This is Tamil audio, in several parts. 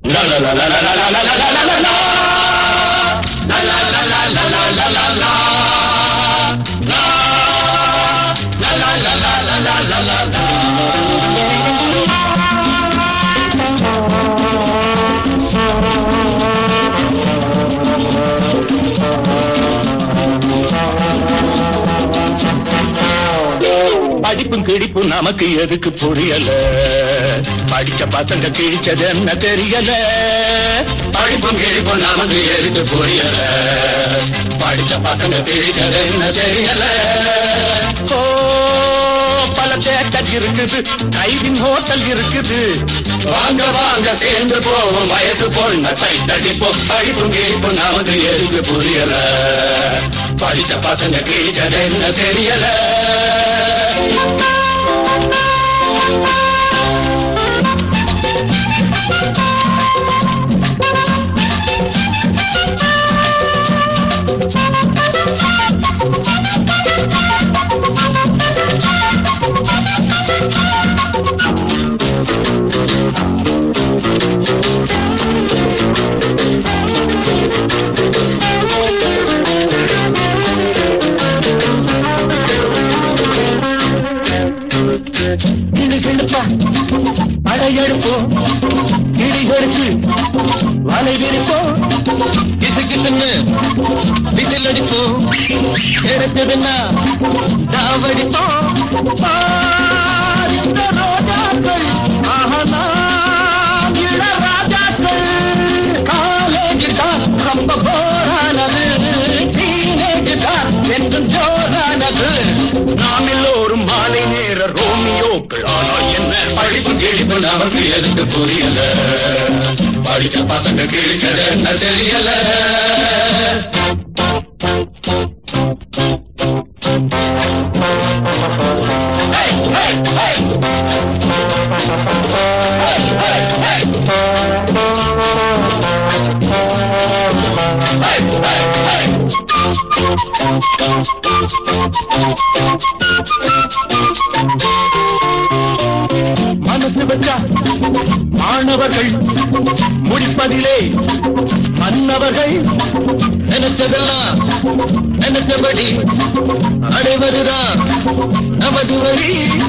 படிப்பும் கிடிப்பும் நமக்கு எதுக்கு புரியல, படிச்ச பசங்க கிழிச்சது என்ன தெரியல. படிப்பும் கிழிப்பும் நமக்கு எதுக்கு புரியல, படிச்ச பசங்க கிழிச்சது என்ன தெரியல. ஓ பல தேட்டர் இருக்குது, கைவின் ஹோட்டல் இருக்குது, வாங்க வாங்க சேர்ந்து போவோம் வயசு பொண்ண சைட்டடிப்போம். படிப்பும் கிழிப்பும் நமக்கு எதுக்கு புரியல, படிச்ச பசங்க கிழிச்சது என்ன தெரியல. படையெடுப்போம், கிளிகளுக்கு வலை விரிப்போம், கிசுகிசுன்னு விசில் அடிப்போம், எடுத்ததுன்னா தாவடிப்போம். ரோஜாக்கள் ஆகலாம் இள ராஜாக்கள், காலேஜ் தான் ரொம்ப போரானது, டீனேஜ் தான் என்றும் ஜோரானது. நாம் எல்லோரும் மாலை நேர ரோமியோக்கள், ஆனால் என்ன படிப்பு கிழிப்பு நமக்கு எதுக்கு புரியல, படிக்க பசங்க கிழிச்சது என்ன தெரியல. மனசு வச்சா மாணவர்கள் முடிப்பதிலே மன்னவர்கள், நினைச்சதெல்லாம் நினைச்சபடி அடைவதுதான் நமது வழி.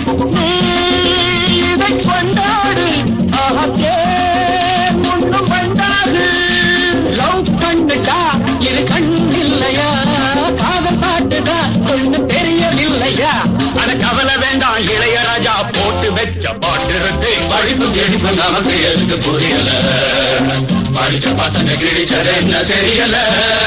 இதை கொண்டாடு ஆகத்தே ஒன்றும் கொண்டாடு, லவ் கண்டுட்டா இரு கண் இல்லையா, காதல் பாட்டுதா ஒன்றும் தெரியவில்லையா. அட கவலை வேண்டாம் இளையராஜா போட்டு வச்ச பாட்டு இருக்கு. படிப்பு கிழிப்பு நமக்கு எதுக்கு புரியல, படிச்ச பசங்க கிழிச்சது என்ன தெரியல.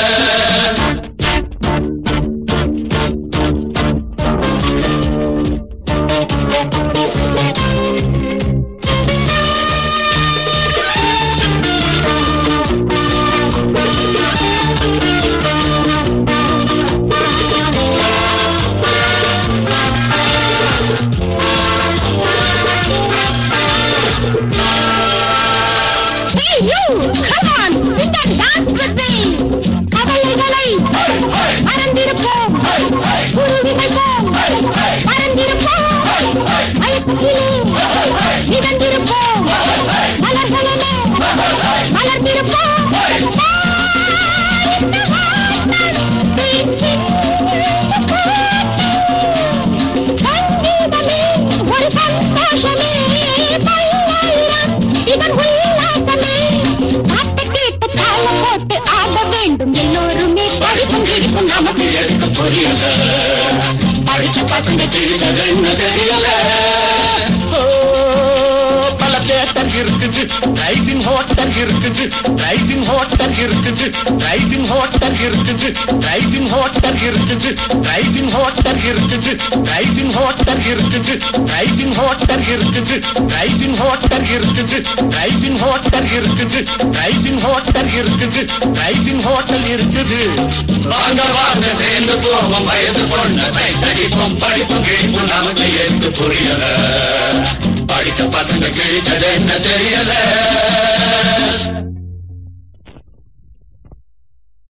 நமக்கு எதுக்கு புரியல, படிச்ச பசங்க கிழிச்சது என்ன தெரியல. பல தேட்டர் இருக்குது, டிரைவிங் ஹோட்டல் இருக்குது, டிரைவிங் ஹோட்டல் இருக்குது, டிரைவிங் ஹோட்டல் இருக்குது, டிரைவிங் ஹோட்டல் இருக்குது, டிரைவிங் ஹோட்டல் இருக்குது, டிரைவிங் ஹோட்டல் இருக்குது, டிரைவிங் ஹோட்டல் இருக்குது, டிரைவிங் ஹோட்டல் இருக்குது, டிரைவிங் ஹோட்டல் இருக்குது, டிரைவிங் ஹோட்டல் இருக்குது, டிரைவிங் ஹோட்டல் இருக்குது. வாங்க வாங்க சேர்ந்து போவோம் வயது பொண்ண சைட்டடிப்போம். படிப்பு கிழிப்பு நமக்கு எதுக்கு புரியல, படிக்க பசங்க கிழிச்சது என்ன தெரியல.